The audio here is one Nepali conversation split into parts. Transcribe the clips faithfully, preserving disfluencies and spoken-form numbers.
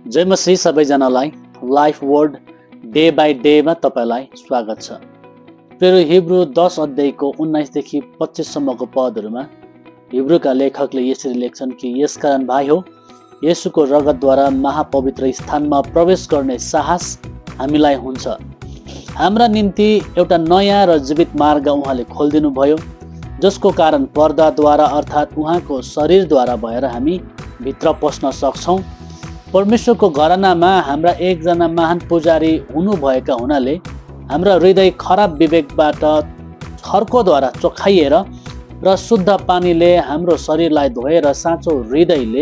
जय मसीह सबैजनालाई लाइफ वर्ड डे बाई डेमा तपाईलाई स्वागत छ। प्रिय हिब्रू दस अध्यायको उन्नाइसदेखि पच्चिससम्मको पदहरूमा हिब्रूका लेखकले यसरी लेख्छन् कि यसकारण भाइ हो, येशूको रगतद्वारा महापवित्र स्थानमा प्रवेश गर्ने साहस हामीलाई हुन्छ। हाम्रा निम्ति एउटा नयाँ र जीवित मार्ग उहाँले खोलिदिनु भयो, जसको कारण पर्दाद्वारा अर्थात् उहाँको शरीरद्वारा भएर हामी भित्र पस्न सक्छौँ। परमेश्वरको घरानामा हाम्रा एकजना महान पुजारी हुनुभएका हुनाले हाम्रा हृदय खराब विवेकबाट छर्कोद्वारा चोखाइएर र शुद्ध पानीले हाम्रो शरीरलाई धोएर साँचो हृदयले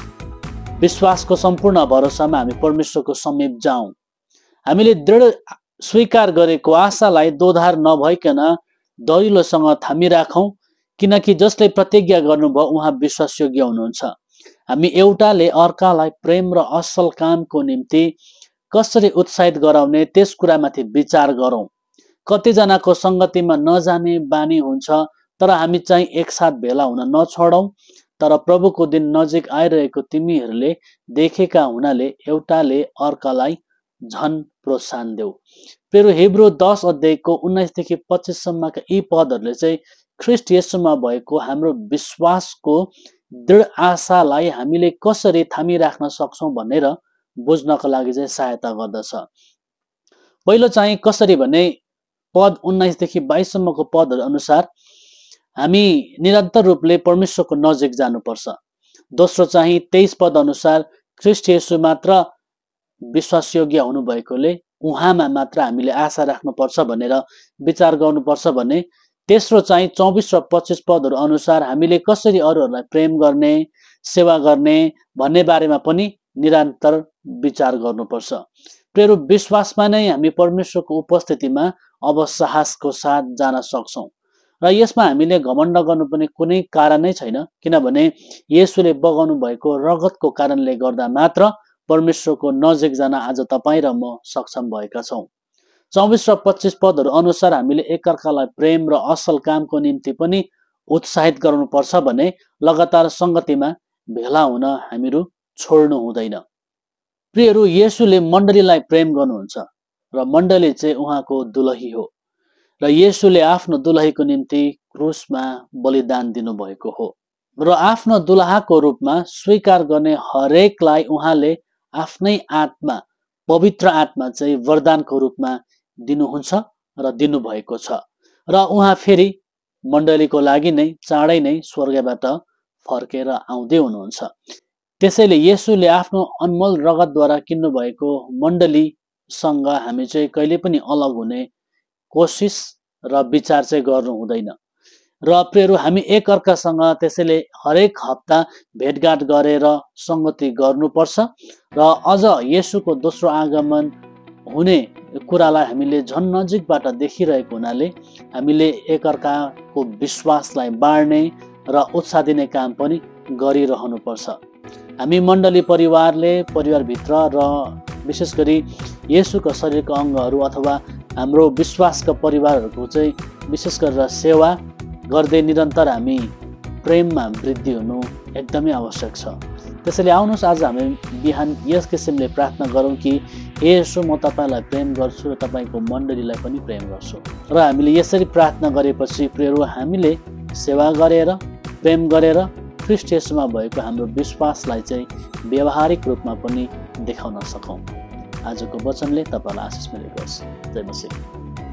विश्वासको सम्पूर्ण भरोसामा हामी परमेश्वरको समीप जाउँ। हामीले दृढ स्वीकार गरेको आशालाई दोधार नभइकन दरिलोसँग थामिराखौँ, किनकि जसले प्रतिज्ञा गर्नुभयो उहाँ विश्वासयोग्य हुनुहुन्छ। हामी एउटाले अर्कालाई प्रेम र असल कामको निम्ति कसरी उत्साहित गराउने त्यस कुरामाथि विचार गरौँ। कतिजनाको सङ्गतिमा नजाने बानी हुन्छ, तर हामी चाहिँ एकसाथ भेला हुन नछोडौँ। तर प्रभुको दिन नजिक आइरहेको तिमीहरूले देखेका हुनाले एउटाले अर्कालाई झन प्रोत्साहन देऊ। फेरि हिब्रू दस अध्यायको उन्नाइसदेखि पच्चिससम्मका यी पदहरूले चाहिँ ख्रिस्ट येशूमा भएको हाम्रो विश्वासको दृढ आशालाई हामीले कसरी थामिराख्न सक्छौँ भनेर बुझ्नको लागि चाहिँ सहायता गर्दछ। पहिलो चाहिँ कसरी भने पद उन्नाइसदेखि बाइससम्मको पदहरू अनुसार हामी निरन्तर रूपले परमेश्वरको नजिक जानुपर्छ। दोस्रो चाहिँ तेइस पद अनुसार ख्रिस्ट येशू मात्र विश्वासयोग्य हुनुभएकोले उहाँमा मात्र हामीले आशा राख्नुपर्छ भनेर विचार गर्नुपर्छ भने तेस्रो चाहिँ चौबिस र पच्चिस पदहरू अनुसार हामीले कसरी अरूहरूलाई प्रेम गर्ने, सेवा गर्ने भन्ने बारेमा पनि निरन्तर विचार गर्नुपर्छ। प्रिय विश्वासमा नै हामी परमेश्वरको उपस्थितिमा अब साहसको साथ जान सक्छौँ र यसमा हामीले घमण्ड गर्नुपर्ने कुनै कारण नै छैन, किनभने येशूले बगाउनु भएको रगतको कारणले गर्दा मात्र परमेश्वरको नजिक जान आज तपाईँ र म सक्षम भएका छौँ। चौबिस र पच्चिस पदहरू अनुसार हामीले एकअर्कालाई प्रेम र असल कामको निम्ति पनि उत्साहित गराउनुपर्छ भने लगातार सङ्गतिमा भेला हुन हामीहरू छोड्नु हुँदैन। प्रियहरू, येशूले मण्डलीलाई प्रेम गर्नुहुन्छ र मण्डली चाहिँ उहाँको दुलही हो र येशूले आफ्नो दुलहीको निम्ति क्रुसमा बलिदान दिनुभएको हो र आफ्नो दुलहाको रूपमा स्वीकार गर्ने हरेकलाई उहाँले आफ्नै आत्मा, पवित्र आत्मा चाहिँ वरदानको रूपमा दिनुहुन्छ र दिनुभएको छ र उहाँ फेरि मण्डलीको लागि नै चाँडै नै स्वर्गबाट फर्केर आउँदै हुनुहुन्छ। त्यसैले येशूले आफ्नो अनमोल रगतद्वारा किन्नुभएको मण्डलीसँग हामी चाहिँ कहिले पनि अलग हुने कोसिस र विचार चाहिँ गर्नु हुँदैन र प्रियहरू, हामी एकअर्कासँग त्यसैले हरेक हप्ता भेटघाट गरेर सङ्गति गर्नुपर्छ र अझ येशूको दोस्रो आगमन हुने कुरालाई हामीले झन् नजिकबाट देखिरहेको हुनाले हामीले एकअर्काको विश्वासलाई बाँड्ने र उत्साह दिने काम पनि गरिरहनुपर्छ। हामी मण्डली परिवारले परिवारभित्र र विशेष गरी येशूको शरीरको अङ्गहरू अथवा हाम्रो विश्वासका परिवारहरूको चाहिँ विशेष गरेर सेवा गर्दै निरन्तर हामी प्रेममा वृद्धि हुनु एकदमै आवश्यक छ। त्यसैले आउनुहोस् आज हामी बिहान यस किसिमले प्रार्थना गरौँ कि हे येशू, म तपाईँलाई प्रेम गर्छु र तपाईँको मण्डलीलाई पनि प्रेम गर्छु। र हामीले यसरी प्रार्थना गरेपछि प्रियहरू, हामीले सेवा गरेर प्रेम गरेर ख्रिस्ट येशूमा भएको हाम्रो विश्वासलाई चाहिँ व्यावहारिक रूपमा पनि देखाउन सकौँ। आजको वचनले तपाईँलाई आशिष मिलेको होस्। जय मसीह।